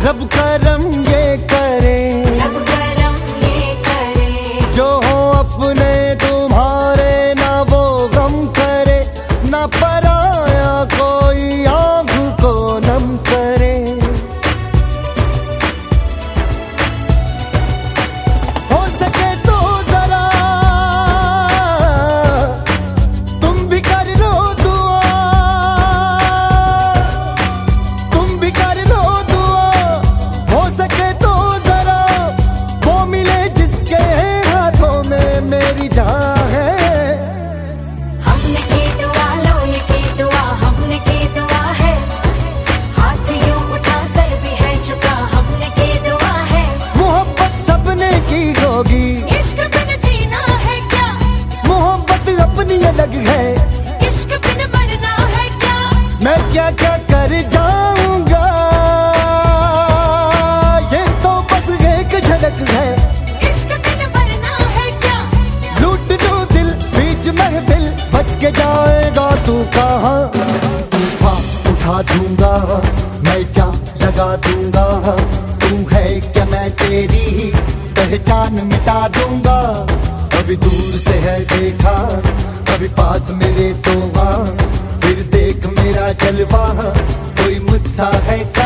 रब करम ये करे, जो हो अपने तुम्हारे, ना वो गम करे, ना पराया कोई आँख को नम करे। हो सके तो जरा तुम भी कर लो दुआ, तुम भी कर लो दुआ। हो सके तो जरा वो मिले जिसके हाथों में मेरी जान है। हमने की दुआ, लो ये की दुआ, हमने की दुआ है। हाथ यूं उठा, सर भी है झुका, हमने की दुआ है। मोहब्बत सबने की होगी, इश्क बिन जीना है क्या, मोहब्बत अपनी अलग है। इश्क बिन मरना है क्या, मैं क्या क्या कर जाऊंगा, ये तो बस एक झलक है। इश्क बिन मरना है क्या, लूट लो दिल बीच महफिल, बच के जाएगा तू कहाँ। तूफान उठा दूंगा, मैं जान लगा दूंगा, तू है क्या मैं तेरी पहचान मिटा दूंगा। कभी दूर से है देखा, कभी पास मेरे तो वहाँ, फिर देख मेरा जलवा, कोई मुझसा है